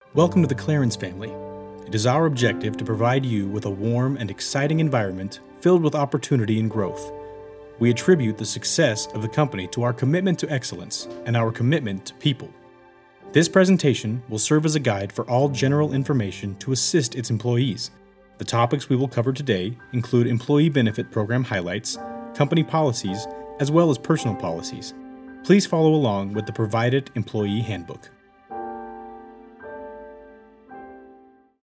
Welcome to the Clarence family. It is our objective to provide you with a warm and exciting environment filled with opportunity and growth. We attribute the success of the company to our commitment to excellence and our commitment to people. This presentation will serve as a guide for all general information to assist its employees. The topics we will cover today include employee benefit program highlights, company policies, as well as personal policies. Please follow along with the provided employee handbook.